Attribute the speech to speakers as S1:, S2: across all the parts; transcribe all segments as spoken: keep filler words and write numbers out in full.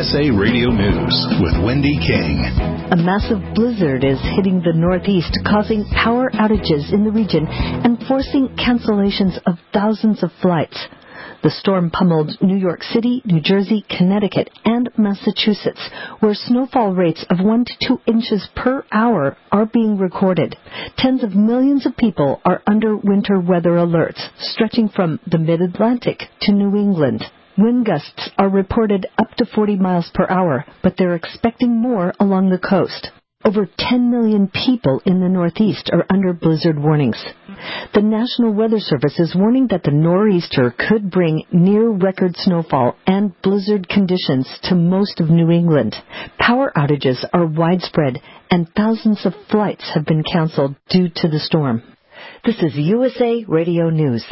S1: S A Radio News with Wendy King.
S2: A massive blizzard is hitting the Northeast, causing power outages in the region and forcing cancellations of thousands of flights. The storm pummeled New York City, New Jersey, Connecticut, and Massachusetts, where snowfall rates of one to two inches per hour are being recorded. Tens of millions of people are under winter weather alerts, stretching from the mid-Atlantic to New England. Wind gusts are reported up to forty miles per hour, but they're expecting more along the coast. Over ten million people in the Northeast are under blizzard warnings. The National Weather Service is warning that the nor'easter could bring near-record snowfall and blizzard conditions to most of New England. Power outages are widespread, and thousands of flights have been canceled due to the storm. This is U S A Radio News.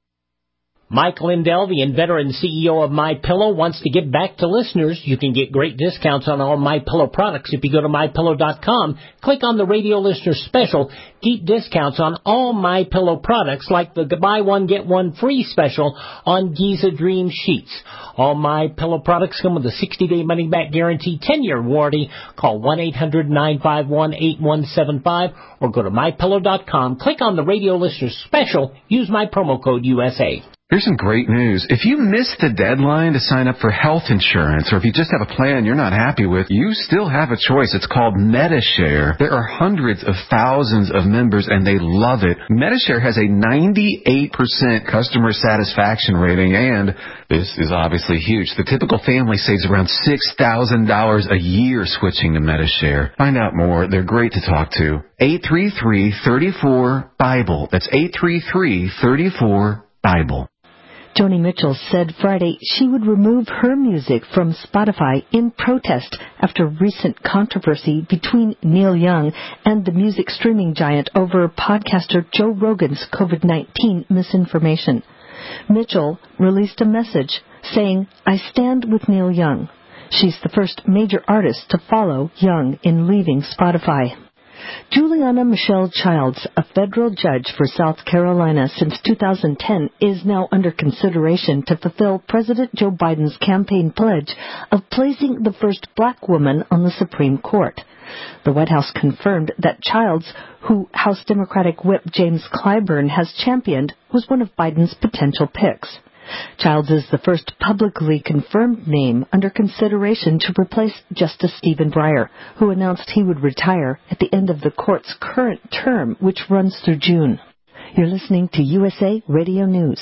S3: Mike Lindell, the inveterate C E O of MyPillow, wants to give back to listeners. You can get great discounts on all MyPillow products if you go to my pillow dot com. Click on the radio listener special. Deep discounts on all MyPillow products, like the buy one, get one free special on Giza Dream Sheets. All MyPillow products come with a sixty-day money-back guarantee, ten-year warranty. Call one eight hundred nine five one eight one seven five or go to my pillow dot com. Click on the radio listener special. Use my promo code U S A.
S4: Here's some great news. If you missed the deadline to sign up for health insurance, or if you just have a plan you're not happy with, you still have a choice. It's called MediShare. There are hundreds of thousands of members, and they love it. MediShare has a ninety-eight percent customer satisfaction rating, and this is obviously huge. The typical family saves around six thousand dollars a year switching to MediShare. Find out more. They're great to talk to. eight three three, three four, BIBLE. That's eight three three, three four, BIBLE.
S2: Joni Mitchell said Friday she would remove her music from Spotify in protest after recent controversy between Neil Young and the music streaming giant over podcaster Joe Rogan's COVID nineteen misinformation. Mitchell released a message saying, "I stand with Neil Young." She's the first major artist to follow Young in leaving Spotify. Juliana Michelle Childs, a federal judge for South Carolina since two thousand ten, is now under consideration to fulfill President Joe Biden's campaign pledge of placing the first black woman on the Supreme Court. The White House confirmed that Childs, who House Democratic Whip James Clyburn has championed, was one of Biden's potential picks. Childs is the first publicly confirmed name under consideration to replace Justice Stephen Breyer, who announced he would retire at the end of the court's current term, which runs through June. You're listening to U S A Radio News.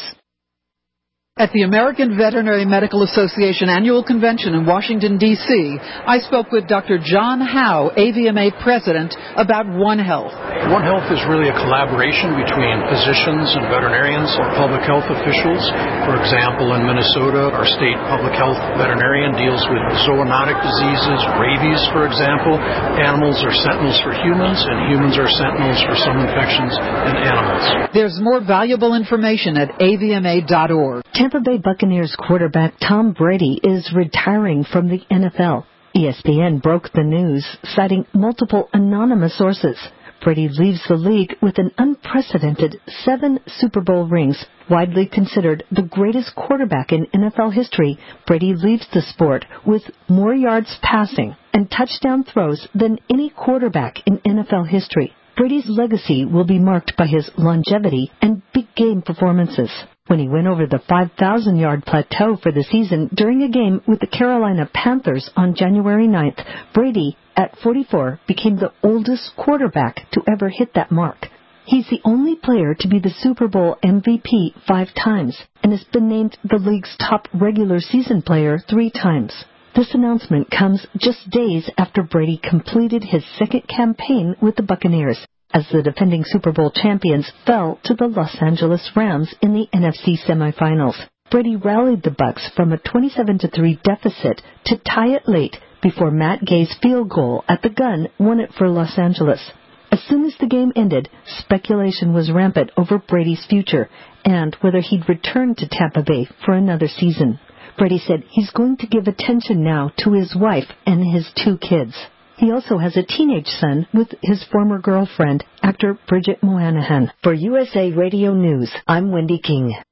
S5: At the American Veterinary Medical Association Annual Convention in Washington, D C, I spoke with Doctor John Howe, A V M A President, about One Health.
S6: One Health is really a collaboration between physicians and veterinarians or public health officials. For example, in Minnesota, our state public health veterinarian deals with zoonotic diseases, rabies, for example. Animals are sentinels for humans, and humans are sentinels for some infections in animals.
S5: There's more valuable information at A V M A dot org.
S2: Tampa Bay Buccaneers quarterback Tom Brady is retiring from the N F L. E S P N broke the news, citing multiple anonymous sources. Brady leaves the league with an unprecedented seven Super Bowl rings. Widely considered the greatest quarterback in N F L history, Brady leaves the sport with more yards passing and touchdown throws than any quarterback in N F L history. Brady's legacy will be marked by his longevity and big game performances. When he went over the five thousand yard plateau for the season during a game with the Carolina Panthers on January ninth, Brady, at forty-four, became the oldest quarterback to ever hit that mark. He's the only player to be the Super Bowl M V P five times and has been named the league's top regular season player three times. This announcement comes just days after Brady completed his second campaign with the Buccaneers, as the defending Super Bowl champions fell to the Los Angeles Rams in the N F C semifinals. Brady rallied the Bucs from a twenty-seven to three deficit to tie it late before Matt Gay's field goal at the gun won it for Los Angeles. As soon as the game ended, speculation was rampant over Brady's future and whether he'd return to Tampa Bay for another season. Brady said he's going to give attention now to his wife and his two kids. He also has a teenage son with his former girlfriend, actor Bridget Moynahan. For U S A Radio News, I'm Wendy King.